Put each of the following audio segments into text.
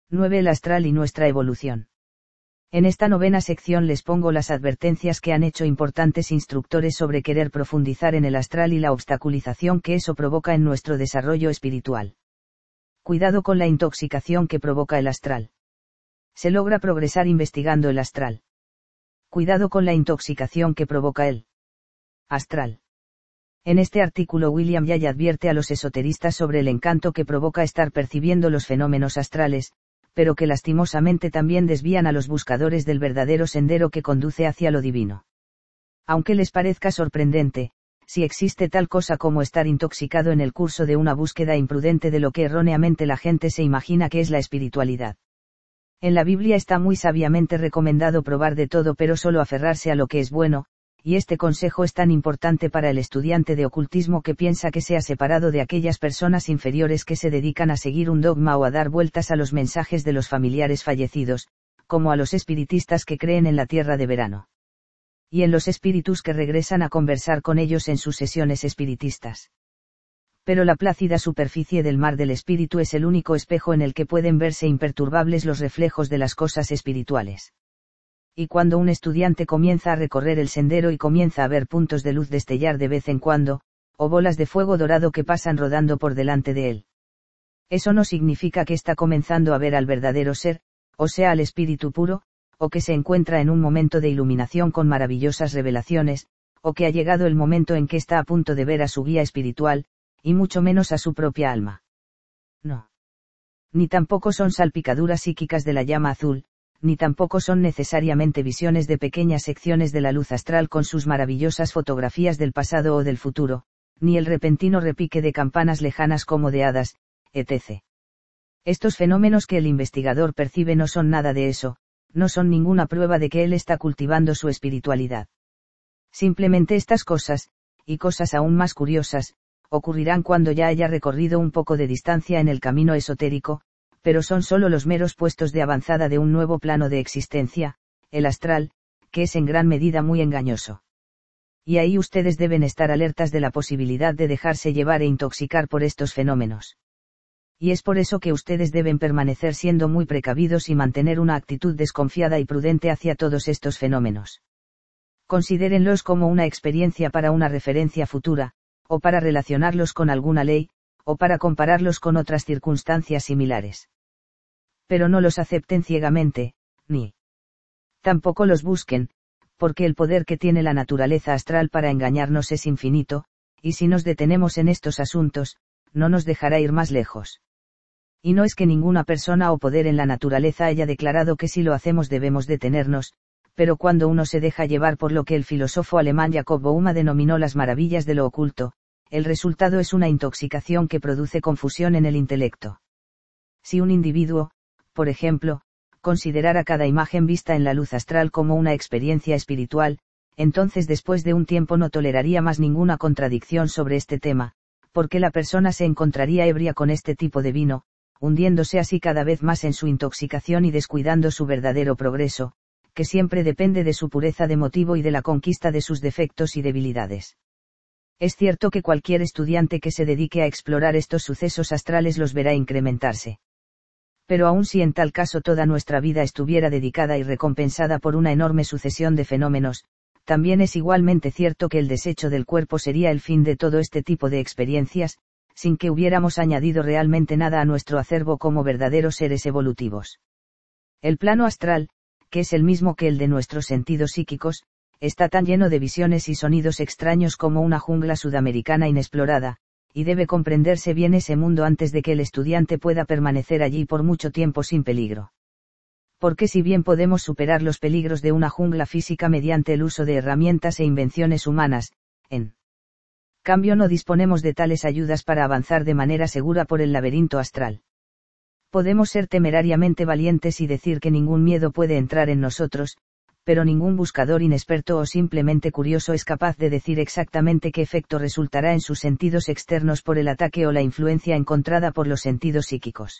9. El astral y nuestra evolución. En esta novena sección les pongo las advertencias que han hecho importantes instructores sobre querer profundizar en el astral y la obstaculización que eso provoca en nuestro desarrollo espiritual. Cuidado con la intoxicación que provoca el astral. Se logra progresar investigando el astral. Cuidado con la intoxicación que provoca el astral. En este artículo William Yay advierte a los esoteristas sobre el encanto que provoca estar percibiendo los fenómenos astrales, pero que lastimosamente también desvían a los buscadores del verdadero sendero que conduce hacia lo divino. Aunque les parezca sorprendente, si existe tal cosa como estar intoxicado en el curso de una búsqueda imprudente de lo que erróneamente la gente se imagina que es la espiritualidad. En la Biblia está muy sabiamente recomendado probar de todo pero solo aferrarse a lo que es bueno, y este consejo es tan importante para el estudiante de ocultismo que piensa que se ha separado de aquellas personas inferiores que se dedican a seguir un dogma o a dar vueltas a los mensajes de los familiares fallecidos, como a los espiritistas que creen en la tierra de verano. Y en los espíritus que regresan a conversar con ellos en sus sesiones espiritistas. Pero la plácida superficie del mar del espíritu es el único espejo en el que pueden verse imperturbables los reflejos de las cosas espirituales. Y cuando un estudiante comienza a recorrer el sendero y comienza a ver puntos de luz destellar de vez en cuando, o bolas de fuego dorado que pasan rodando por delante de él. Eso no significa que está comenzando a ver al verdadero ser, o sea al espíritu puro, o que se encuentra en un momento de iluminación con maravillosas revelaciones, o que ha llegado el momento en que está a punto de ver a su guía espiritual, y mucho menos a su propia alma. No. Ni tampoco son salpicaduras psíquicas de la llama azul, ni tampoco son necesariamente visiones de pequeñas secciones de la luz astral con sus maravillosas fotografías del pasado o del futuro, ni el repentino repique de campanas lejanas como de hadas, etc. Estos fenómenos que el investigador percibe no son nada de eso, no son ninguna prueba de que él está cultivando su espiritualidad. Simplemente estas cosas, y cosas aún más curiosas, ocurrirán cuando ya haya recorrido un poco de distancia en el camino esotérico, pero son solo los meros puestos de avanzada de un nuevo plano de existencia, el astral, que es en gran medida muy engañoso. Y ahí ustedes deben estar alertas de la posibilidad de dejarse llevar e intoxicar por estos fenómenos. Y es por eso que ustedes deben permanecer siendo muy precavidos y mantener una actitud desconfiada y prudente hacia todos estos fenómenos. Considérenlos como una experiencia para una referencia futura, o para relacionarlos con alguna ley, o para compararlos con otras circunstancias similares. Pero no los acepten ciegamente, ni tampoco los busquen, porque el poder que tiene la naturaleza astral para engañarnos es infinito, y si nos detenemos en estos asuntos, no nos dejará ir más lejos. Y no es que ninguna persona o poder en la naturaleza haya declarado que si lo hacemos debemos detenernos, pero cuando uno se deja llevar por lo que el filósofo alemán Jacob Boehme denominó las maravillas de lo oculto, el resultado es una intoxicación que produce confusión en el intelecto. Si un individuo, por ejemplo, considerara cada imagen vista en la luz astral como una experiencia espiritual, entonces después de un tiempo no toleraría más ninguna contradicción sobre este tema, porque la persona se encontraría ebria con este tipo de vino, hundiéndose así cada vez más en su intoxicación y descuidando su verdadero progreso, que siempre depende de su pureza de motivo y de la conquista de sus defectos y debilidades. Es cierto que cualquier estudiante que se dedique a explorar estos sucesos astrales los verá incrementarse. Pero aun si en tal caso toda nuestra vida estuviera dedicada y recompensada por una enorme sucesión de fenómenos, también es igualmente cierto que el desecho del cuerpo sería el fin de todo este tipo de experiencias, sin que hubiéramos añadido realmente nada a nuestro acervo como verdaderos seres evolutivos. El plano astral, que es el mismo que el de nuestros sentidos psíquicos, está tan lleno de visiones y sonidos extraños como una jungla sudamericana inexplorada, y debe comprenderse bien ese mundo antes de que el estudiante pueda permanecer allí por mucho tiempo sin peligro. Porque si bien podemos superar los peligros de una jungla física mediante el uso de herramientas e invenciones humanas, en cambio no disponemos de tales ayudas para avanzar de manera segura por el laberinto astral. Podemos ser temerariamente valientes y decir que ningún miedo puede entrar en nosotros, pero ningún buscador inexperto o simplemente curioso es capaz de decir exactamente qué efecto resultará en sus sentidos externos por el ataque o la influencia encontrada por los sentidos psíquicos.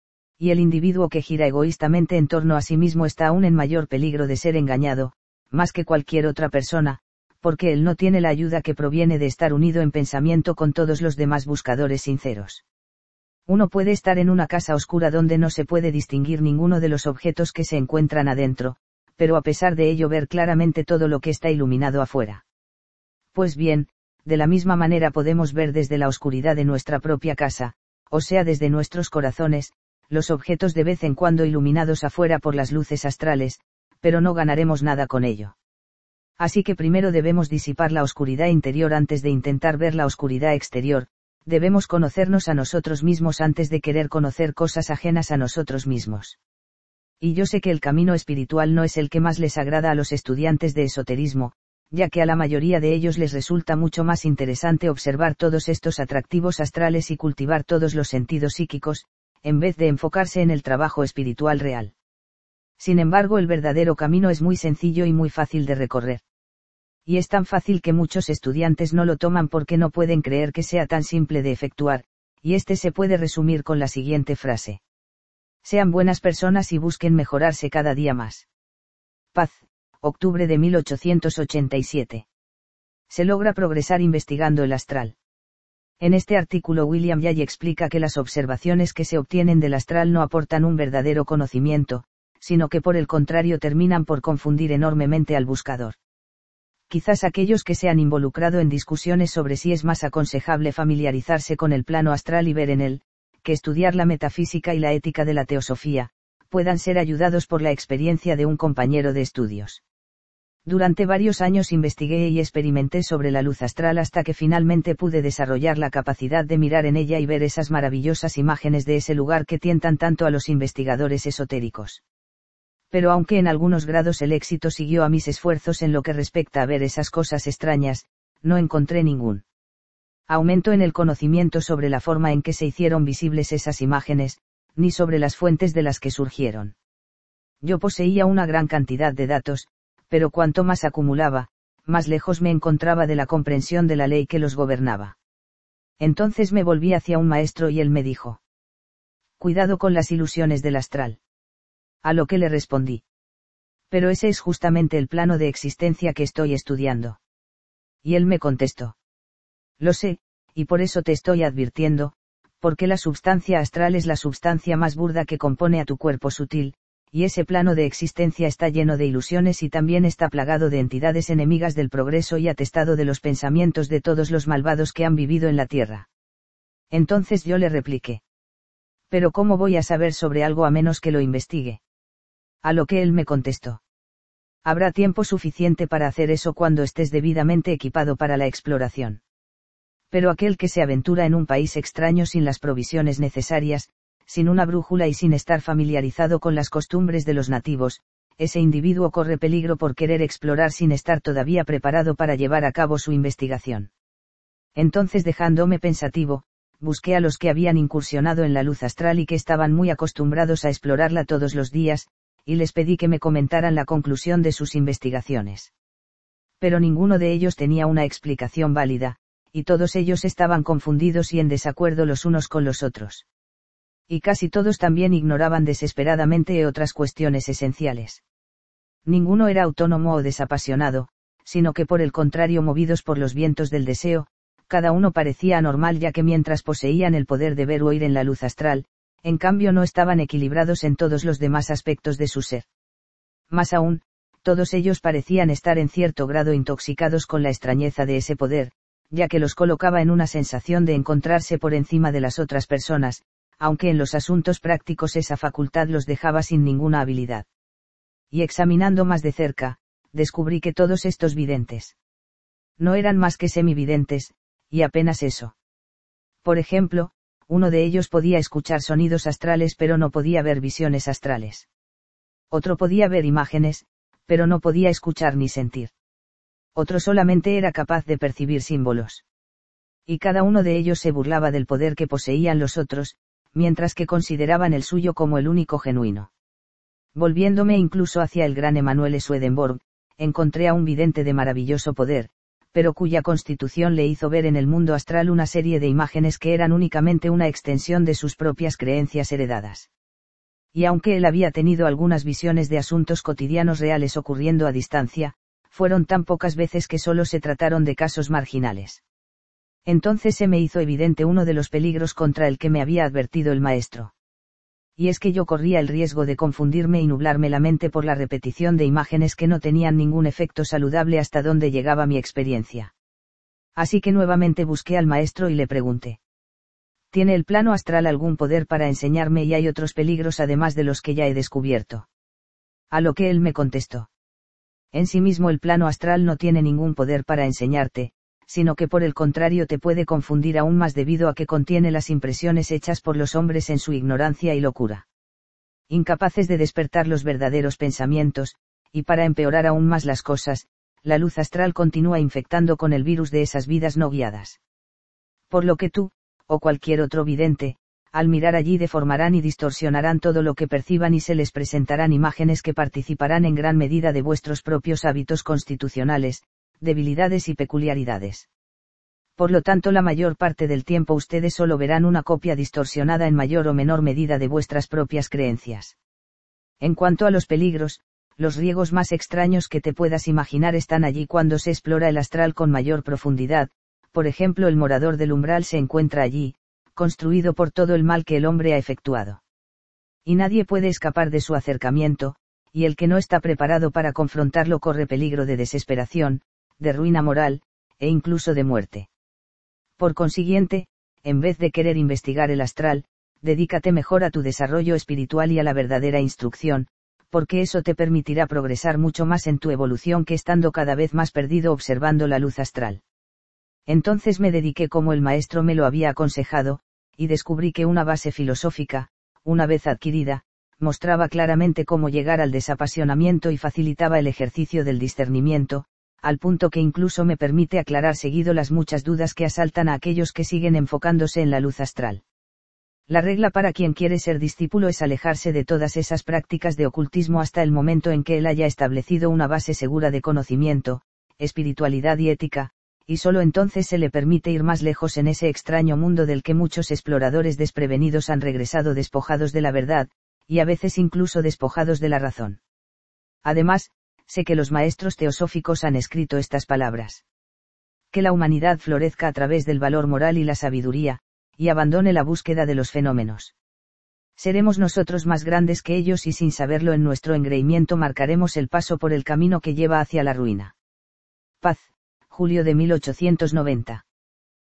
Y el individuo que gira egoístamente en torno a sí mismo está aún en mayor peligro de ser engañado, más que cualquier otra persona, porque él no tiene la ayuda que proviene de estar unido en pensamiento con todos los demás buscadores sinceros. Uno puede estar en una casa oscura donde no se puede distinguir ninguno de los objetos que se encuentran adentro, pero a pesar de ello ver claramente todo lo que está iluminado afuera. Pues bien, de la misma manera podemos ver desde la oscuridad de nuestra propia casa, o sea desde nuestros corazones, los objetos de vez en cuando iluminados afuera por las luces astrales, pero no ganaremos nada con ello. Así que primero debemos disipar la oscuridad interior antes de intentar ver la oscuridad exterior, debemos conocernos a nosotros mismos antes de querer conocer cosas ajenas a nosotros mismos. Y yo sé que el camino espiritual no es el que más les agrada a los estudiantes de esoterismo, ya que a la mayoría de ellos les resulta mucho más interesante observar todos estos atractivos astrales y cultivar todos los sentidos psíquicos, en vez de enfocarse en el trabajo espiritual real. Sin embargo, el verdadero camino es muy sencillo y muy fácil de recorrer. Y es tan fácil que muchos estudiantes no lo toman porque no pueden creer que sea tan simple de efectuar, y este se puede resumir con la siguiente frase. Sean buenas personas y busquen mejorarse cada día más. Paz, octubre de 1887. Se logra progresar investigando el astral. En este artículo William Yay explica que las observaciones que se obtienen del astral no aportan un verdadero conocimiento, sino que por el contrario terminan por confundir enormemente al buscador. Quizás aquellos que se han involucrado en discusiones sobre si es más aconsejable familiarizarse con el plano astral y ver en él, que estudiar la metafísica y la ética de la teosofía, puedan ser ayudados por la experiencia de un compañero de estudios. Durante varios años investigué y experimenté sobre la luz astral hasta que finalmente pude desarrollar la capacidad de mirar en ella y ver esas maravillosas imágenes de ese lugar que tientan tanto a los investigadores esotéricos. Pero aunque en algunos grados el éxito siguió a mis esfuerzos en lo que respecta a ver esas cosas extrañas, no encontré ningún aumento en el conocimiento sobre la forma en que se hicieron visibles esas imágenes, ni sobre las fuentes de las que surgieron. Yo poseía una gran cantidad de datos, pero cuanto más acumulaba, más lejos me encontraba de la comprensión de la ley que los gobernaba. Entonces me volví hacia un maestro y él me dijo: cuidado con las ilusiones del astral. A lo que le respondí: pero ese es justamente el plano de existencia que estoy estudiando. Y él me contestó: lo sé, y por eso te estoy advirtiendo, porque la substancia astral es la substancia más burda que compone a tu cuerpo sutil, y ese plano de existencia está lleno de ilusiones y también está plagado de entidades enemigas del progreso y atestado de los pensamientos de todos los malvados que han vivido en la tierra. Entonces yo le repliqué: pero ¿cómo voy a saber sobre algo a menos que lo investigue? A lo que él me contestó: habrá tiempo suficiente para hacer eso cuando estés debidamente equipado para la exploración. Pero aquel que se aventura en un país extraño sin las provisiones necesarias, sin una brújula y sin estar familiarizado con las costumbres de los nativos, ese individuo corre peligro por querer explorar sin estar todavía preparado para llevar a cabo su investigación. Entonces, dejándome pensativo, busqué a los que habían incursionado en la luz astral y que estaban muy acostumbrados a explorarla todos los días, y les pedí que me comentaran la conclusión de sus investigaciones. Pero ninguno de ellos tenía una explicación válida, y todos ellos estaban confundidos y en desacuerdo los unos con los otros. Y casi todos también ignoraban desesperadamente otras cuestiones esenciales. Ninguno era autónomo o desapasionado, sino que por el contrario movidos por los vientos del deseo, cada uno parecía anormal ya que mientras poseían el poder de ver o oír en la luz astral, en cambio no estaban equilibrados en todos los demás aspectos de su ser. Más aún, todos ellos parecían estar en cierto grado intoxicados con la extrañeza de ese poder, ya que los colocaba en una sensación de encontrarse por encima de las otras personas, aunque en los asuntos prácticos esa facultad los dejaba sin ninguna habilidad. Y examinando más de cerca, descubrí que todos estos videntes no eran más que semividentes, y apenas eso. Por ejemplo, uno de ellos podía escuchar sonidos astrales pero no podía ver visiones astrales. Otro podía ver imágenes, pero no podía escuchar ni sentir. Otro solamente era capaz de percibir símbolos. Y cada uno de ellos se burlaba del poder que poseían los otros, mientras que consideraban el suyo como el único genuino. Volviéndome incluso hacia el gran Emanuel Swedenborg, encontré a un vidente de maravilloso poder, pero cuya constitución le hizo ver en el mundo astral una serie de imágenes que eran únicamente una extensión de sus propias creencias heredadas. Y aunque él había tenido algunas visiones de asuntos cotidianos reales ocurriendo a distancia, fueron tan pocas veces que solo se trataron de casos marginales. Entonces se me hizo evidente uno de los peligros contra el que me había advertido el maestro. Y es que yo corría el riesgo de confundirme y nublarme la mente por la repetición de imágenes que no tenían ningún efecto saludable hasta donde llegaba mi experiencia. Así que nuevamente busqué al maestro y le pregunté: ¿tiene el plano astral algún poder para enseñarme y hay otros peligros además de los que ya he descubierto? A lo que él me contestó: en sí mismo el plano astral no tiene ningún poder para enseñarte, sino que por el contrario te puede confundir aún más debido a que contiene las impresiones hechas por los hombres en su ignorancia y locura. Incapaces de despertar los verdaderos pensamientos, y para empeorar aún más las cosas, la luz astral continúa infectando con el virus de esas vidas no guiadas. Por lo que tú, o cualquier otro vidente, al mirar allí deformarán y distorsionarán todo lo que perciban y se les presentarán imágenes que participarán en gran medida de vuestros propios hábitos constitucionales, debilidades y peculiaridades. Por lo tanto, la mayor parte del tiempo ustedes solo verán una copia distorsionada en mayor o menor medida de vuestras propias creencias. En cuanto a los peligros, los riesgos más extraños que te puedas imaginar están allí cuando se explora el astral con mayor profundidad. Por ejemplo, el morador del umbral se encuentra allí, construido por todo el mal que el hombre ha efectuado. Y nadie puede escapar de su acercamiento, y el que no está preparado para confrontarlo corre peligro de desesperación, de ruina moral, e incluso de muerte. Por consiguiente, en vez de querer investigar el astral, dedícate mejor a tu desarrollo espiritual y a la verdadera instrucción, porque eso te permitirá progresar mucho más en tu evolución que estando cada vez más perdido observando la luz astral. Entonces me dediqué como el maestro me lo había aconsejado, y descubrí que una base filosófica, una vez adquirida, mostraba claramente cómo llegar al desapasionamiento y facilitaba el ejercicio del discernimiento, al punto que incluso me permite aclarar seguido las muchas dudas que asaltan a aquellos que siguen enfocándose en la luz astral. La regla para quien quiere ser discípulo es alejarse de todas esas prácticas de ocultismo hasta el momento en que él haya establecido una base segura de conocimiento, espiritualidad y ética, y solo entonces se le permite ir más lejos en ese extraño mundo del que muchos exploradores desprevenidos han regresado despojados de la verdad, y a veces incluso despojados de la razón. Además, sé que los maestros teosóficos han escrito estas palabras: que la humanidad florezca a través del valor moral y la sabiduría, y abandone la búsqueda de los fenómenos. Seremos nosotros más grandes que ellos y sin saberlo en nuestro engreimiento marcaremos el paso por el camino que lleva hacia la ruina. Paz, julio de 1890.